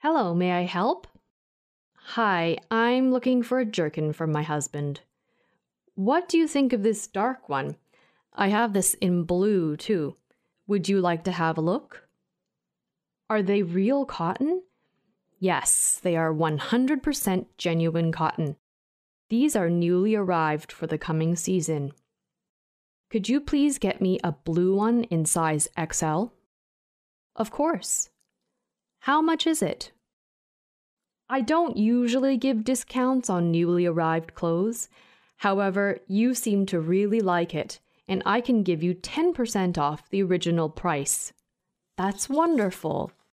Hello, may I help? Hi, I'm looking for a jerkin for my husband. What do you think of this dark one? I have this in blue, too. Would you like to have a look? Are they real cotton? Yes, they are 100% genuine cotton. These are newly arrived for the coming season. Could you please get me a blue one in size XL? Of course. How much is it? I don't usually give discounts on newly arrived clothes. However, you seem to really like it, and I can give you 10% off the original price. That's wonderful.